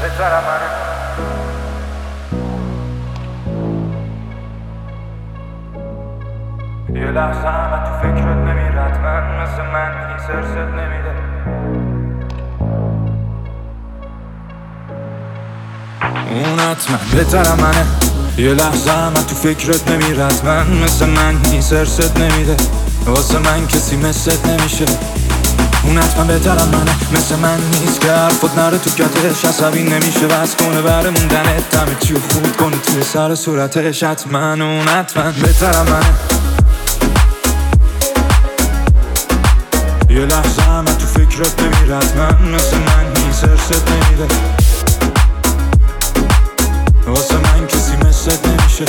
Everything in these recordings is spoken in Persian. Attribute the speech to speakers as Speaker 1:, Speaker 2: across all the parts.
Speaker 1: بهترم منه. یه لحظه همه تو فکرت نمیره، حتما مثل من این سرست نمیده. اون حتما بهترم منه. یه لحظه همه تو فکرت نمیره، حتما مثل من این سرست نمیده. واسه من کسی مثلت نمیشه. اون حتما بهترم منه، مثل من نیست که حرفت نره تو کتش. عصبی نمیشه بس کنه بره موندنت، همه چیو خورد کنه توی سر صورتش. حتما اون حتما بهترم منه. یه لحظه همه تو فکرت نمیره، حتما مثل من نیست سرست نمیده. واسه من کسی مثلت نمیشه.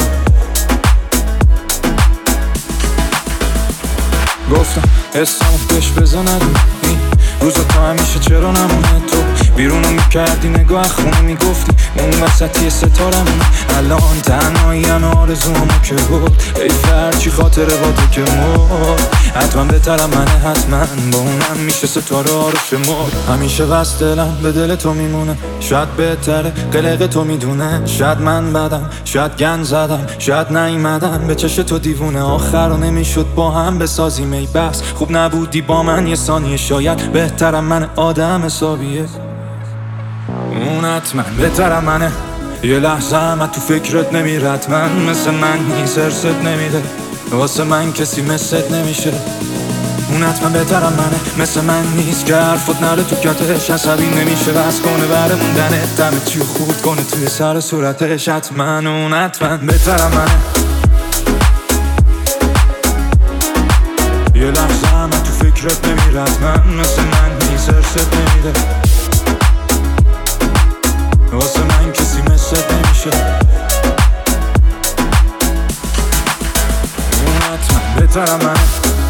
Speaker 1: گفتم حسامو بهش بزنه این روزا تو همیشه چرا نمونه. تو بیرونو میکردی نگاه خونه میگفتی اون وسطی ستارمونه. الان تنهایی همه آرزوامو که بود ای فرچی خاطره با تو که مرد. حتما بهترم منه، حتما با اونم میشه ستاره ها رو شمرد. همیشه بس دلم به دل تو میمونه، شاید بهتره قلق تو میدونه. شاید من بدم، شاید گن زدم، شاید نیومدم به چش تو دیوونه. آخر رو نمیشد با هم بسازیم ای بس خوب نبودی با من یه ثانیه. شاید بهترم من آدم حسابیه. اون حتما بهترم منه. یه لحظه همه تو فکرت نمیره، حتما مثل من این سرست نمیده. واسه من کسی مثلت نمیشه. اون حتما بهترم منه، مثل من نیست که حرفت نره تو کتش. عصبی نمیشه بس کنه بره موندنت، همه چیو خورد کنه توی سر صورتش. حتما اون حتما بهترم منه. یه لحظه همه تو فکرت نمیره، حتما مثل من این سرست نمیده. واسه من کسی مثلت نمیشه. اون حتما بهترم منه.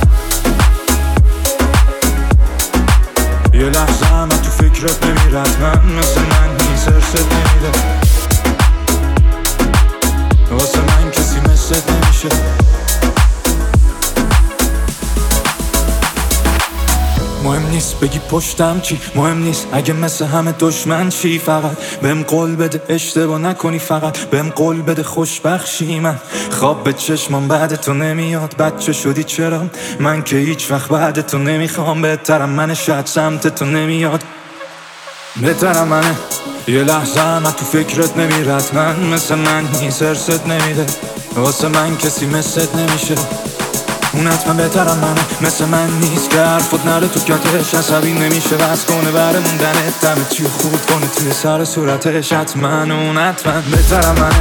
Speaker 1: یه لحظه همه تو فکرت نمیره، حتما مثل من این سرست نمیده. واسه من کسی مثلت نمیشه. مهم نیست بگی پشتم چی، مهم نیست اگه مثل همه دشمن چی. فقط بهم قول بده اشتباه نکنی، فقط بهم قول بده خوشبخشی. من خواب به چشمم بعد تو نمیاد. بچه شدی چرا من که هیچ وقت بعد تو نمیخوام. بهترم منه، شاید سمت تو نمیاد. بهترم منه. یه لحظه همه تو فکرت نمیره، حتما مثل من این سرست نمیده. واسه من کسی مثلت نمیشه. اون حتما بهترم منه، مثل من نیست که حرفت نره تو کتش. عصبی نمیشه بس کنه بره موندنت، همه چیو خورد کنه توی سر صورتش. حتما اون حتما بهترم منه.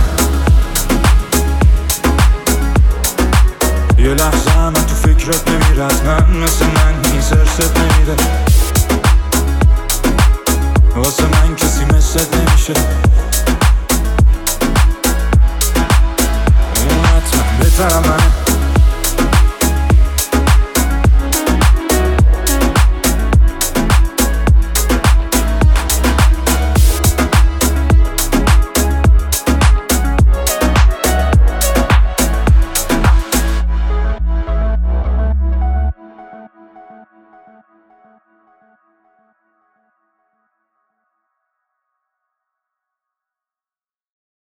Speaker 1: یه لحظه همه تو فکرت نمیره، حتما مثل من این سرست نمیده.